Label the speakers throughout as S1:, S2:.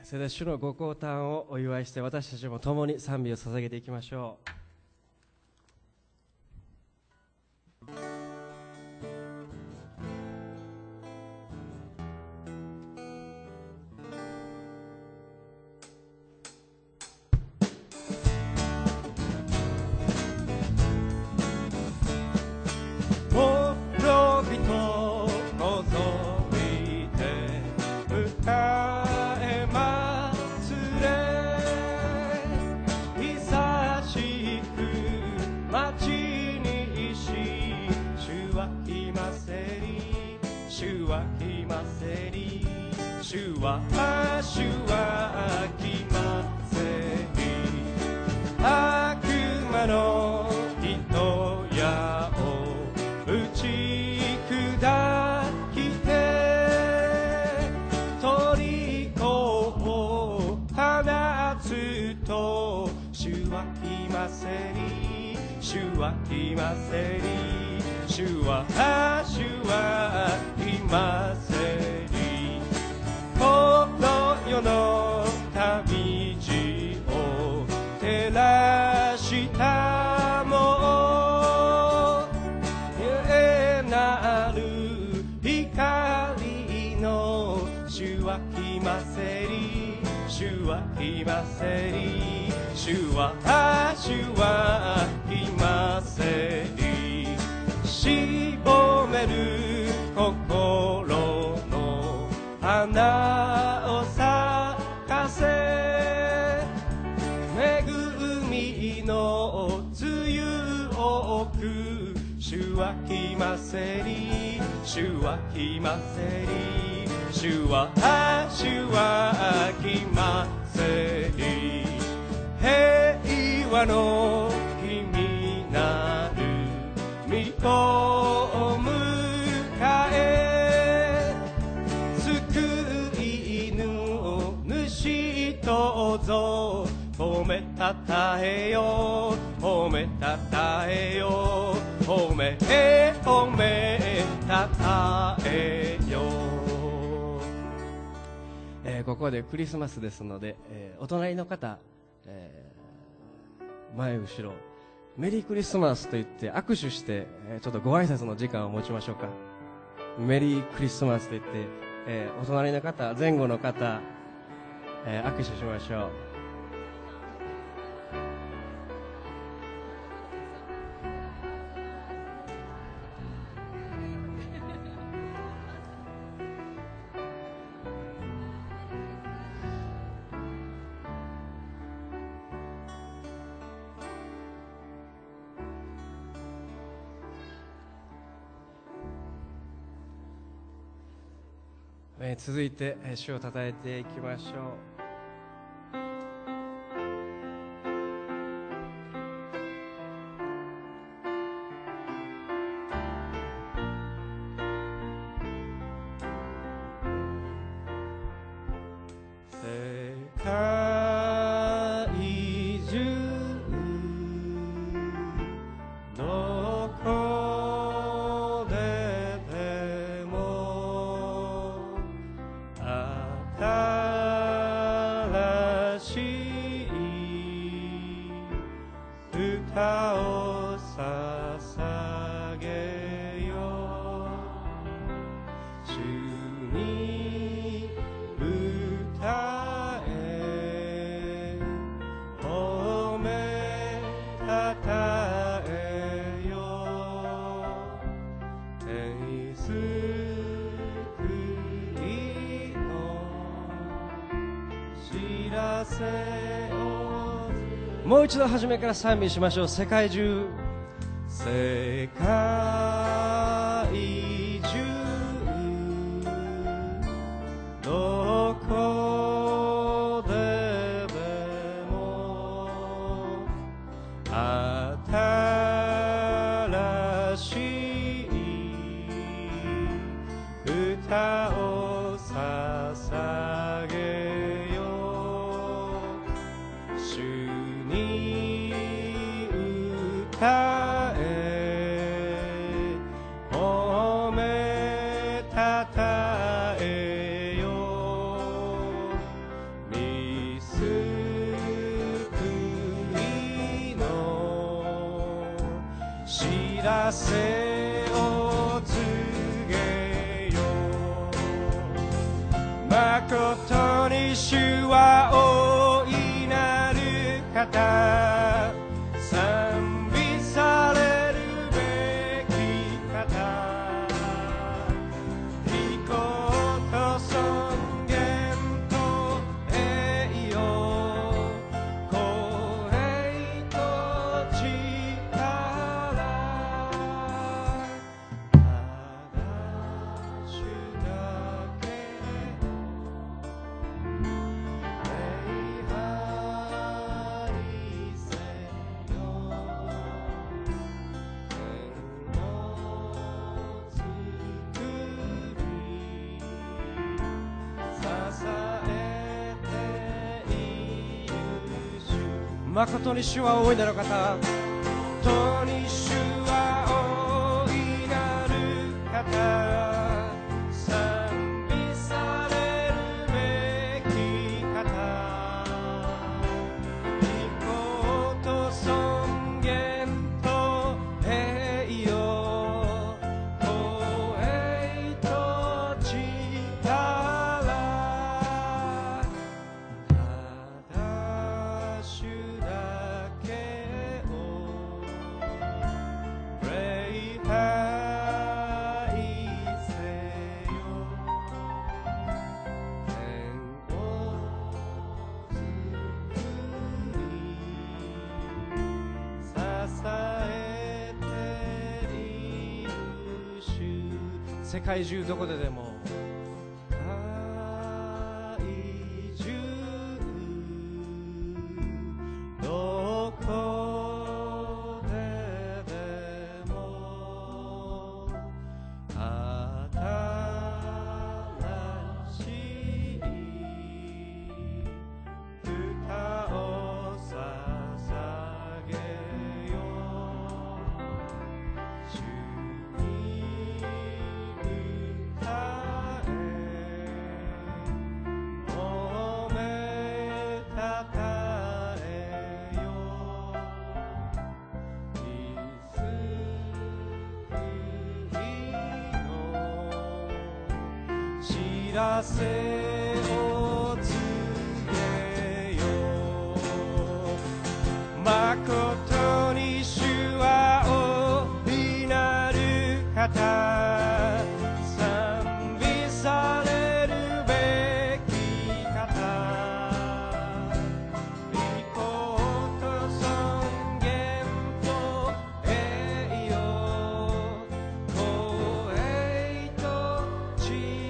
S1: それでは主のご降誕をお祝いして私たちも共に賛美を捧げていきましょう。ここでクリスマスですので、お隣の方、前後ろメリークリスマスと言って握手して、ちょっとご挨拶の時間を持ちましょうか。メリークリスマスと言って、お隣の方、前後の方、握手しましょう。続いて主をたたえていきましょう。もう一度初めから賛美しましょう。世界中、世界中どこでも新しい歌を捧げよう。主に歌え褒らせを告げよう。誠に主は大いなる方、賛美されるべき方、利己と尊厳と栄誉、公平と力、ただ主だけを礼拝せよ。天を作り支えている主、誠に主は大いなる方、誠に主は大いなる方、賛美されるべき方、利己と尊厳と栄誉、公平と力、ただ主だけを礼拝せよ。天を作り支えている主、世界中どこででもどこででも新しい歌を捧げよう。主に歌え、褒めたたえよ。救いの知らせを告げよう。誠に主は大いなる方、賛美されるべき方、利己と尊厳と栄誉、公平と力、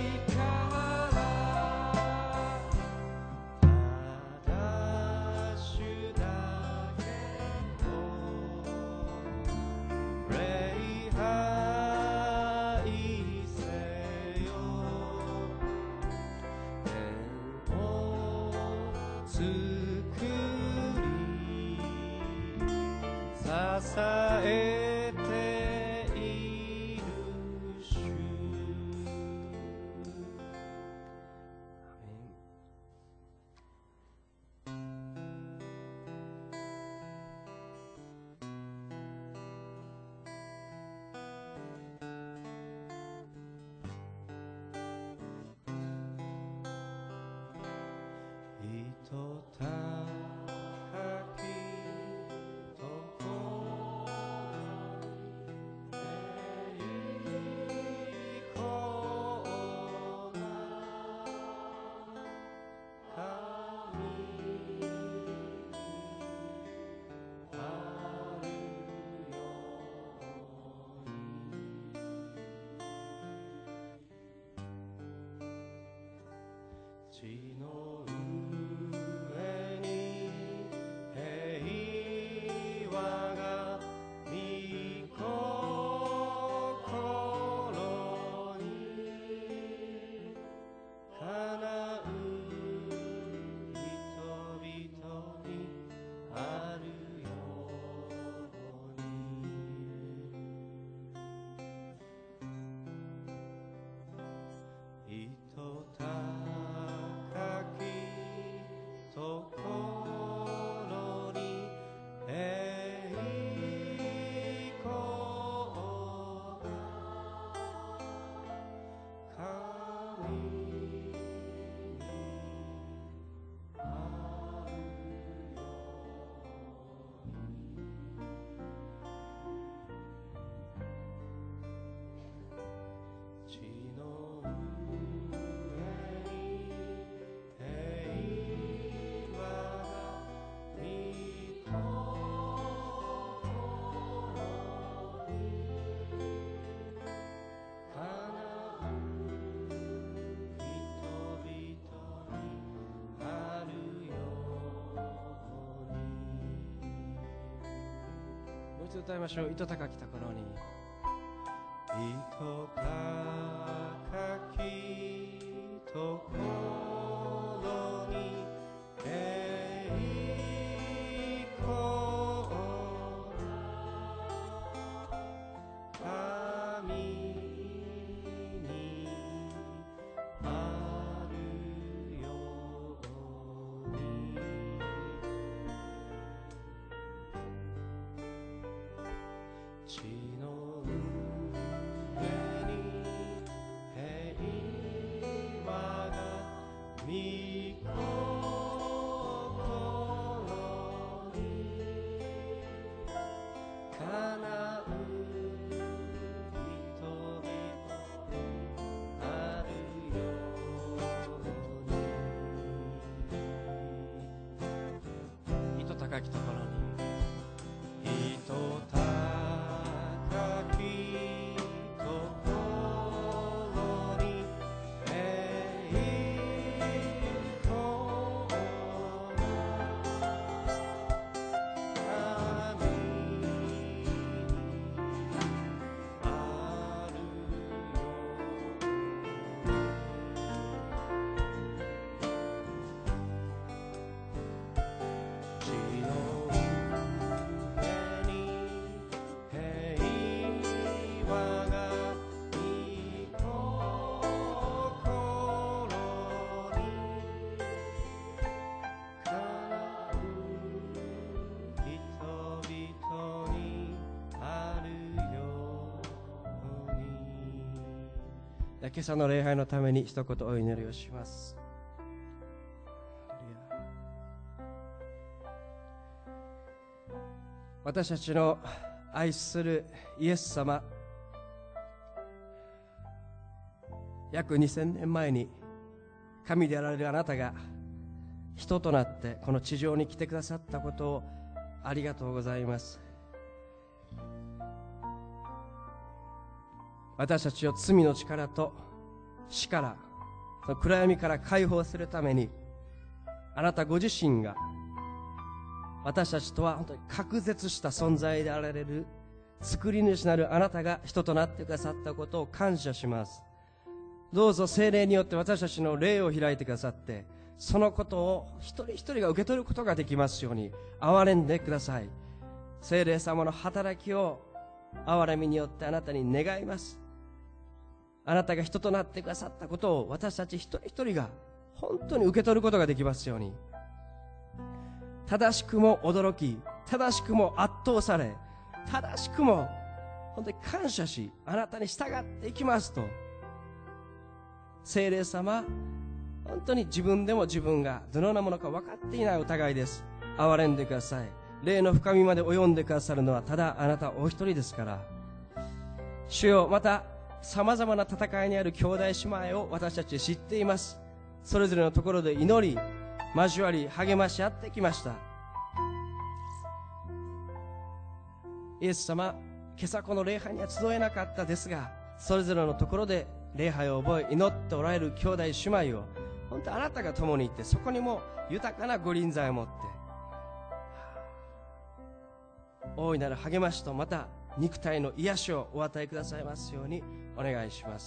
S1: ただ主だけを礼拝せよ。天を作り支えている主。アメン。糸高きところに栄光が神あるように、地の上に平和が御心にかなう人々にあるように、糸高つ歌いましょう。糸高きところに、
S2: 糸高きところに栄光神にあるように、地の上に平和が御心にかなう人々あるように、
S1: 糸高きところに、
S2: 糸高きところに栄光神にある地の上に平和が御心にかなう人々にあるように。
S1: 今朝の礼拝のために一言お祈りをします。私たちの愛するイエス様、約2000年前に神であられるあなたが人となってこの地上に来てくださったことをありがとうございます。私たちを罪の力と死から、その暗闇から解放するために、あなたご自身が私たちとは本当に隔絶した存在であられる作り主なるあなたが人となってくださったことを感謝します。どうぞ聖霊によって私たちの霊を開いてくださって、そのことを一人一人が受け取ることができますように憐れんでください。聖霊様の働きを憐れみによってあなたに願います。あなたが人となってくださったことを私たち一人一人が本当に受け取ることができますように、正しくも驚き、正しくも圧倒され、正しくも本当に感謝し、あなたに従っていきますと、聖霊様、本当に自分でも自分がどのようなものか分かっていないお互いです。憐れんでください。霊の深みまで及んでくださるのはただあなたお一人ですから。主よ、また様々な戦いにある兄弟姉妹を私たち知っています。それぞれのところで祈り、交わり、励まし合ってきました。イエス様、今朝この礼拝には集えなかったですが、それぞれのところで礼拝を覚え、祈っておられる兄弟姉妹を本当あなたが共にいて、そこにも豊かなご臨在を持って大いなる励ましと、また肉体の癒しをお与えくださいますようにお願いします。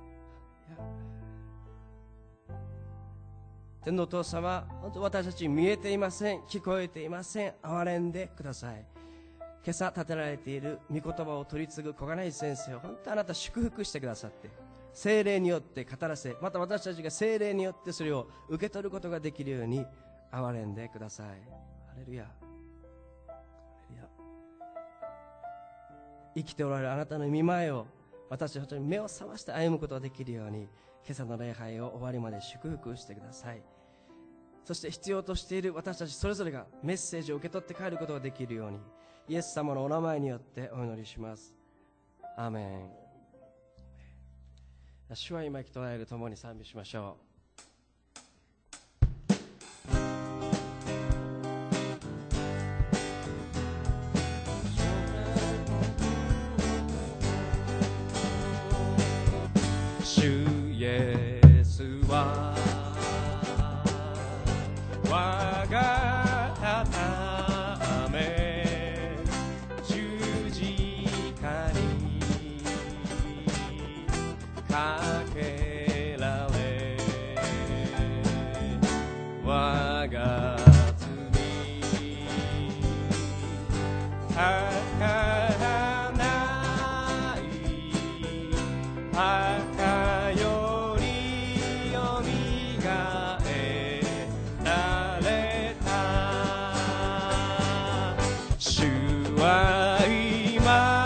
S1: 天のお父様、本当私たち見えていません、聞こえていません。憐れんでください。今朝立てられている御言葉を取り継ぐ小金井先生を本当あなた祝福してくださって、聖霊によって語らせ、また私たちが聖霊によってそれを受け取ることができるように憐れんでください。ハレルヤ。生きておられるあなたの御前を私たちに目を覚まして歩むことができるように、今朝の礼拝を終わりまで祝福してください。そして必要としている私たちそれぞれがメッセージを受け取って帰ることができるように、イエス様のお名前によってお祈りします。アーメン。主は今生きとられる共に賛美しましょう。
S2: 主イエスは我がため、十我が罪儚い墓よりよみがえられた主は今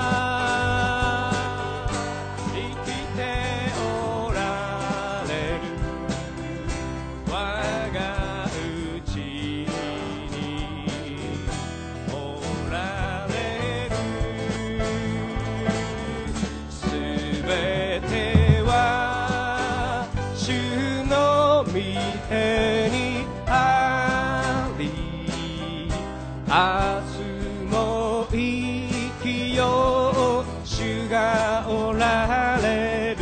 S2: 手にあり明日も生きよう主がおられる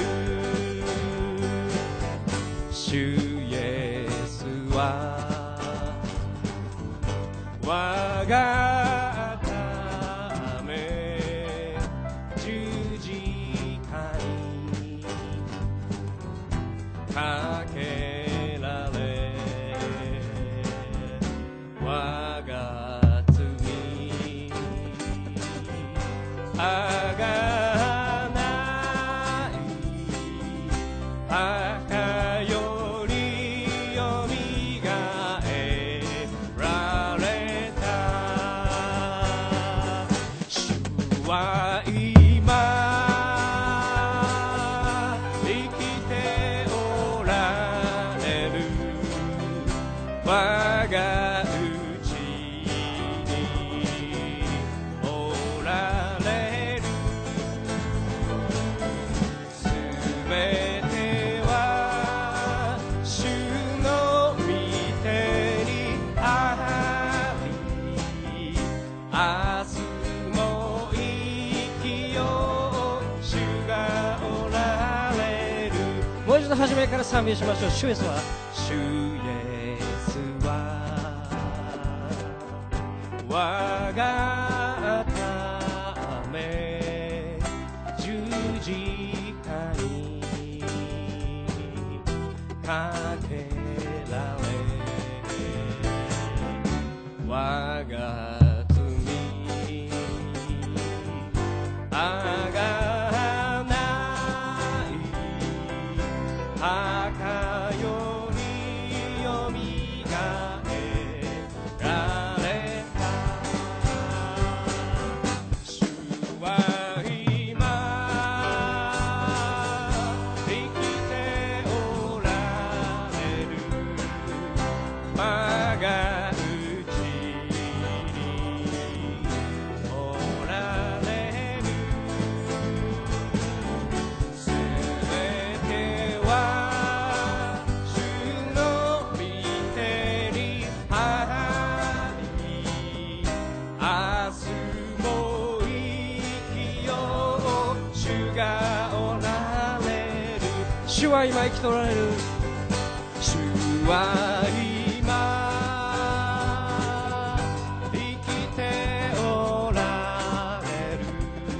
S2: 主イエスは我がため十字架にかけあがない墓よりよみがえられた主は今生きておられる我が
S1: もう一度初めから賛美しましょう。主イエスは
S2: 主イエスは我がため十字架にかけられ我が罪あがない墓よりよみがえられた主は今生きておられる我がうちにおられるすべては
S1: 主は今生きておられる
S2: 主は今生きておられる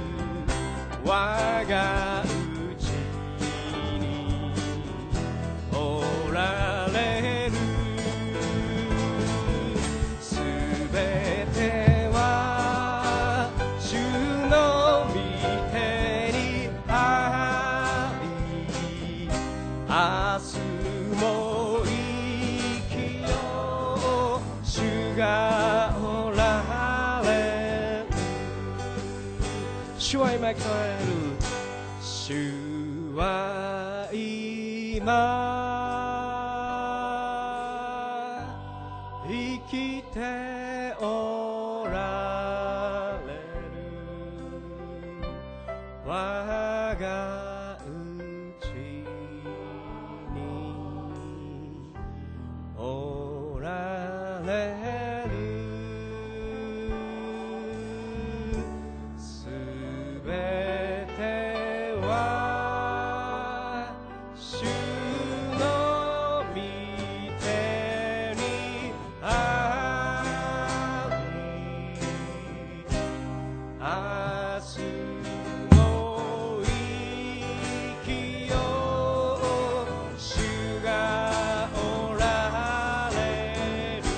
S2: 我がうちにおられるすべては主の御手にあり明日も生きよう主がおられる
S1: 主は今生きておられる
S2: 主は今生きておられる我がうちおられるすべては主の御手にあり明日も生きよう主がおられる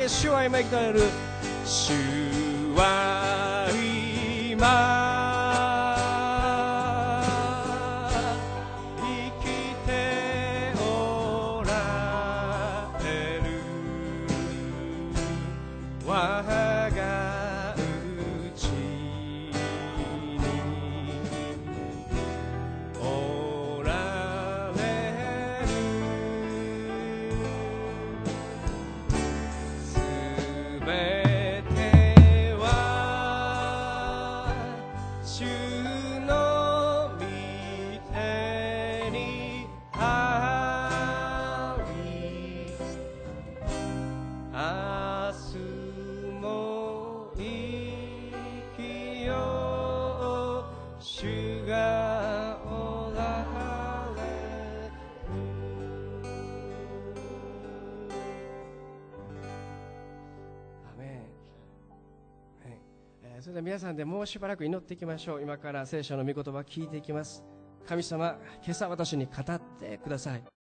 S1: け主は今生きておられる。
S2: 主は今生きておられる。我が内におられる。すべては主の御手にあり、明日も生きよう。主がおられる。
S1: アメン。それでは皆さんでもうしばらく祈っていきましょう。今から聖書の御言葉を聞いていきます。神様、今朝私に語ってください。